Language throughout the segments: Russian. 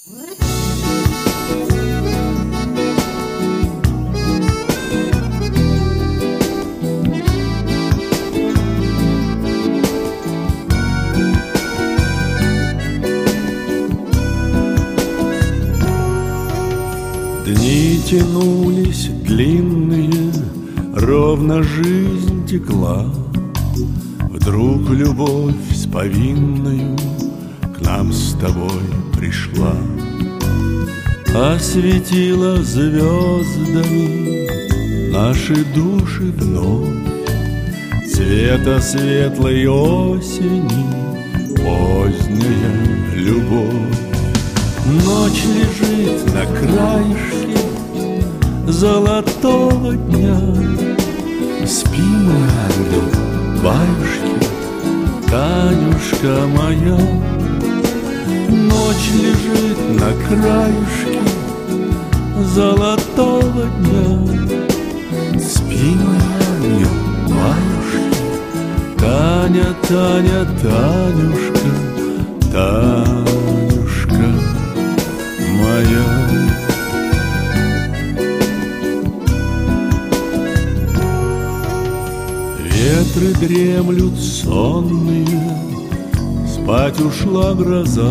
Дни тянулись длинные, ровно жизнь текла. Вдруг любовь с повинною к нам с тобой пришла. Осветила звездами наши души вновь. Цвета светлой осени поздняя любовь. Ночь лежит на краешке золотого дня. Спи, мой ангел, баюшки, Танюшка моя. Ночь лежит на краешке золотого дня. Спи, мой ангел, баюшки, Таня, Таня, Танюшка, Танюшка моя. Ветры дремлют сонные, спать ушла гроза.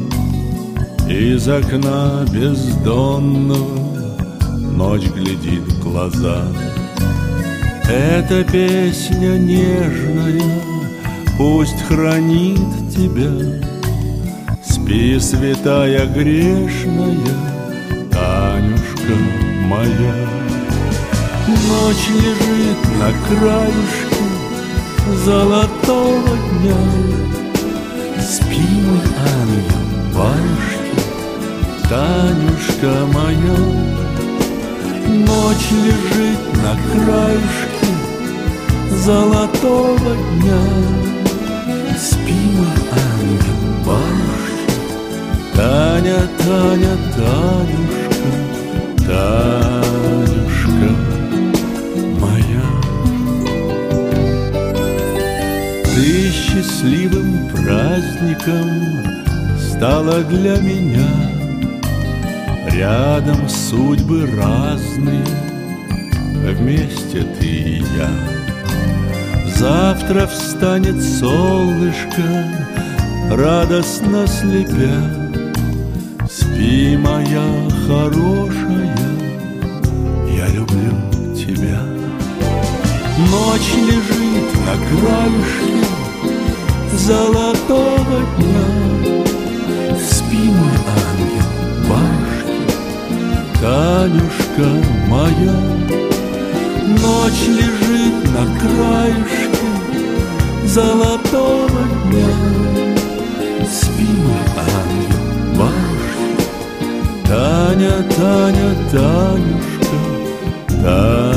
Из окна бездонного ночь глядит в глаза. Эта песня нежная пусть хранит тебя. Спи, святая грешная, Танюшка моя. Ночь лежит на краешке золотого дня. Спи, мой ангел, баюшки, Танюшка моя. Ночь лежит на краешке золотого дня. Спи, мой ангел, баюшки, Таня, Таня, Танюшка, Танюшка моя. Ты счастливым праздником стала для меня. Рядом судьбы разные, вместе ты и я. Завтра встанет солнышко, радостно слепя. Спи, моя хорошая, я люблю тебя. Ночь лежит на краешке золотого дня. Спи, мой ангел, баюшки, Танюшка моя. Ночь лежит на краешке золотого дня. Спи, мой ангел, баюшки, Таня, Таня, Танюшка, Таня.